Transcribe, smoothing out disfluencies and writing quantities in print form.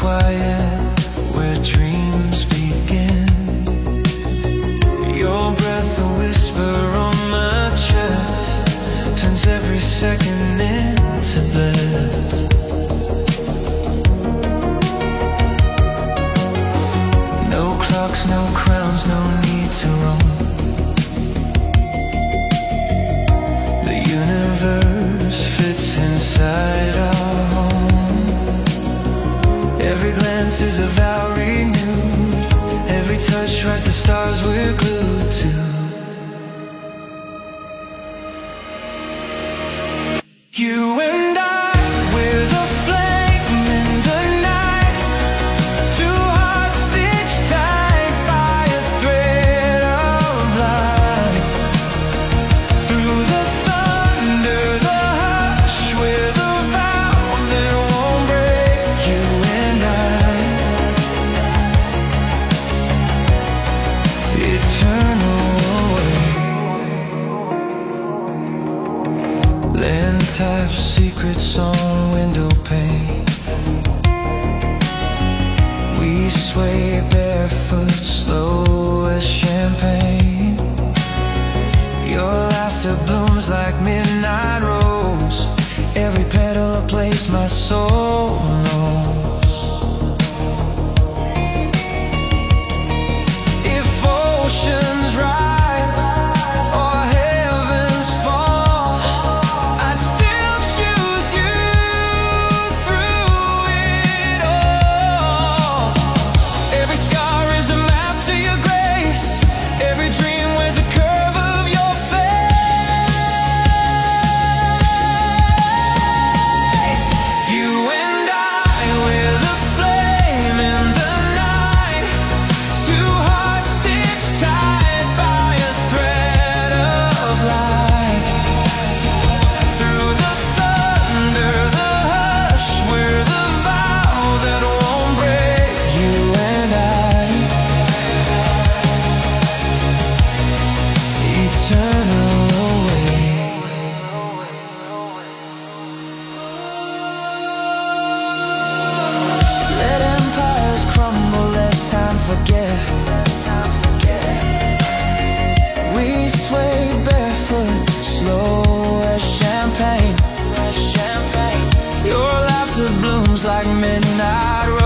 quiet where dreams begin. Your breath, a whisper on my chest, turns every second into bliss. No clocks, no crowns, no need to roam. The universe fits inside our home. Every glance is a vow renewed. Every touch writes the stars we're glued to. You and I, we're the flame in the night. Two hearts stitched tight by a thread of light. Through the thunder, the hush, we're the vow that won't break. You and I, eternal away. Land taps secrets on window pane. We sway barefoot, slow as champagne. Your laughter blooms like midnight rose. Every petal a place my soul knows. If oceans rise or heavens fall, I'd still choose you through it all. Every scar is a map to your grace. Every dream wears a curve of your face. You and I, we're the flame in the night. Two hearts stitched tight by a thread of light. Through the thunder, the hush, we're the vow that won't break. You and I, eternal away. Let empires crumble, let time forget. We sway barefoot, slow as champagne. Your laughter blooms like midnight rose.